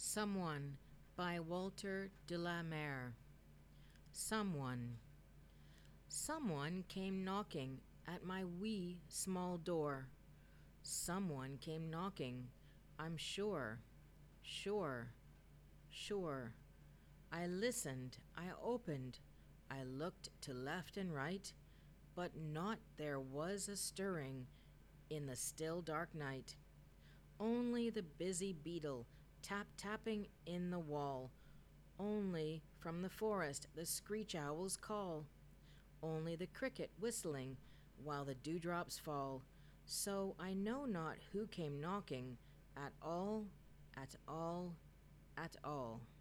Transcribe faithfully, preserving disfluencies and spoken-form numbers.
Someone by Walter de la Mare. Someone. Someone came knocking at my wee small door. Someone came knocking, I'm sure, sure, sure. I listened, I opened, I looked to left and right, but not there was a stirring in the still dark night. Only the busy beetle tap-tapping in the wall. Only from the forest the screech owl's call. Only the cricket whistling while the dewdrops fall. So I know not who came knocking at all, at all, at all.